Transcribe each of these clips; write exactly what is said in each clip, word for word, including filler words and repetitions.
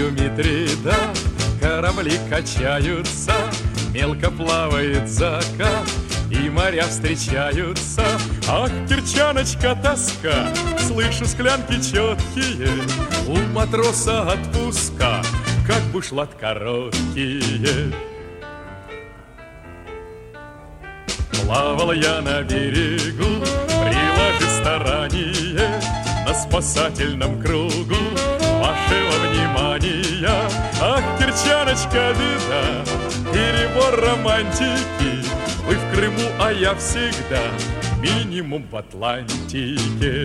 горою Митрида корабли качаются, мелко плавает закат, и моря встречаются. Ах, Кирчаночка, тоска, слышу склянки четкие, у матроса отпуска, как бушлат короткие. Плавал я на берегу, приложи старание, на спасательном кругу вашего внимания. Ах, Кирчаночка, беда, перебор романтики. Вы в Крыму, а я всегда минимум в Атлантике.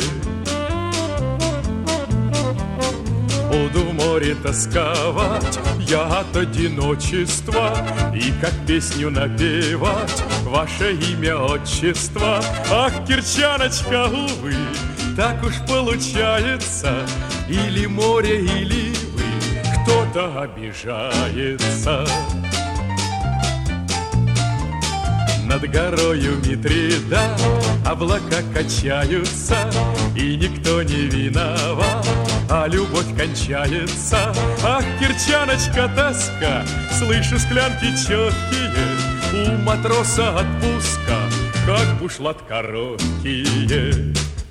Буду в море тосковать я от одиночества, и как песню напевать ваше имя, отчество. Ах, Кирчаночка, увы, так уж получается, или море, или вы, кто-то обижается. Над горою Митрида облака качаются, и никто не виноват, а любовь кончается. Ах, Кирчаночка, тоска, слышу склянки четкие, у матроса отпуска, как бушлат короткие.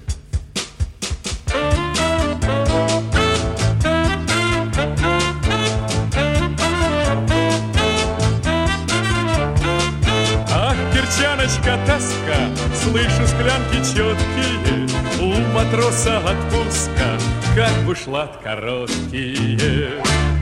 Кирчаночка, тоска, слышу склянки четкие, у матроса отпуска, как бушлат короткие.